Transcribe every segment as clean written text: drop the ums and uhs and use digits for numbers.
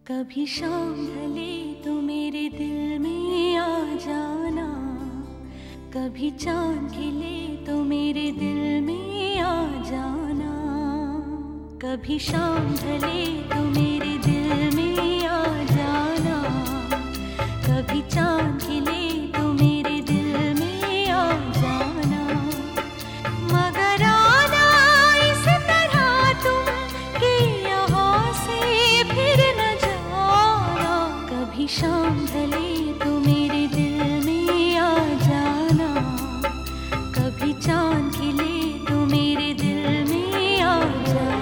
कभी शाम ढले तो मेरे दिल में आ जाना, कभी चांद खिले तो मेरे दिल में आ जाना। कभी शाम ढले तो मेरे दिल में आ जाना, कभी चांद खिले तो मेरे दिल में आ जाना। मगर आना इस तरह तुम कि यहाँ से फिर न जाना। कभी शाम ढले तो मेरे दिल में आ जाना, कभी चांद खिले तो मेरे दिल में आ जाना।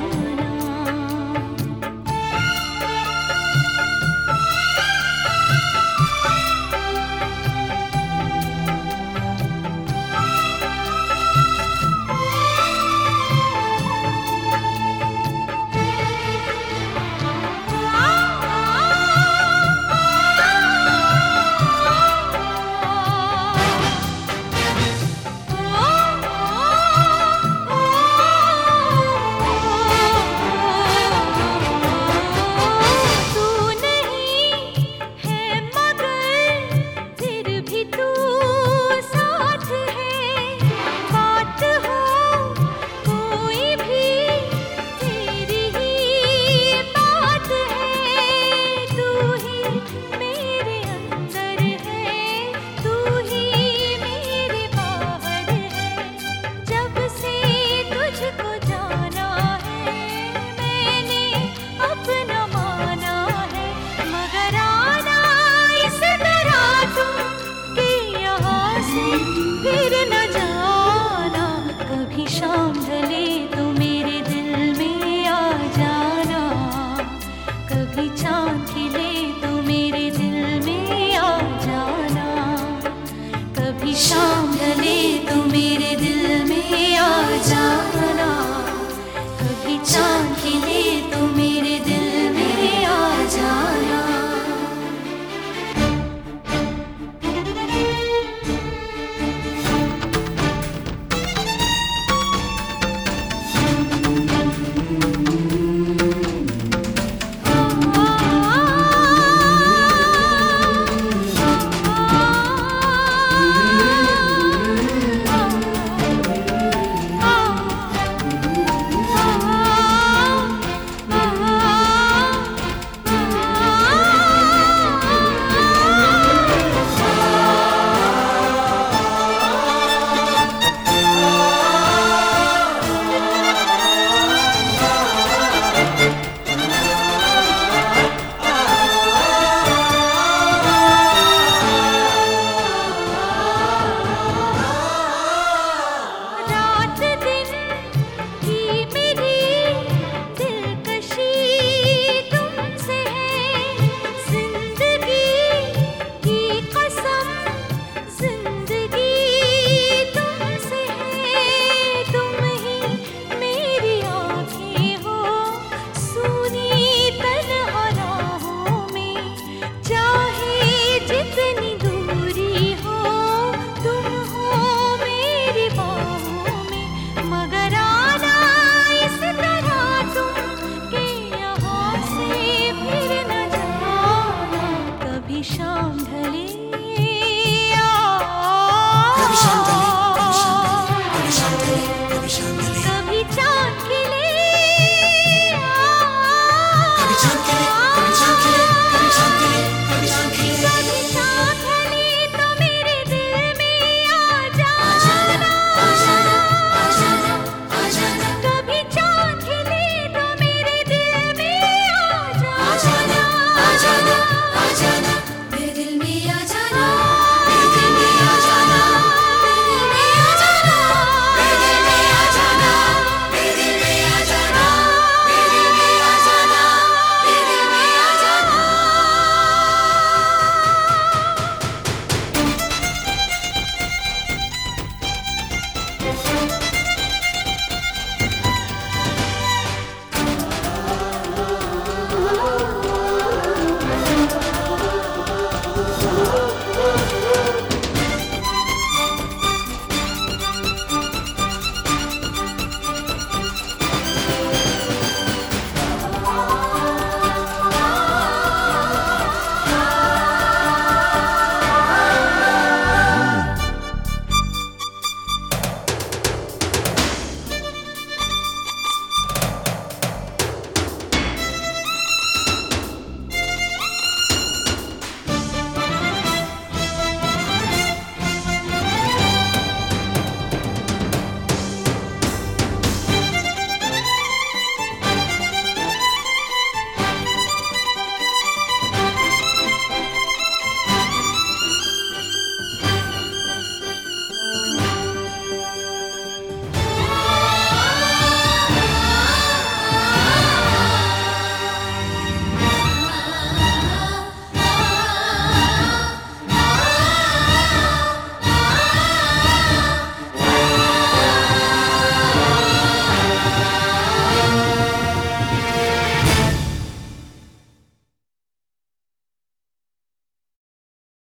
फिर न जाना। कभी शाम ढले तो मेरे दिल में आ जाना, कभी चांद खिले तो मेरे दिल में आ जाना। कभी शाम ढले तो मेरे दिल में आ जाना, कभी चांद खिले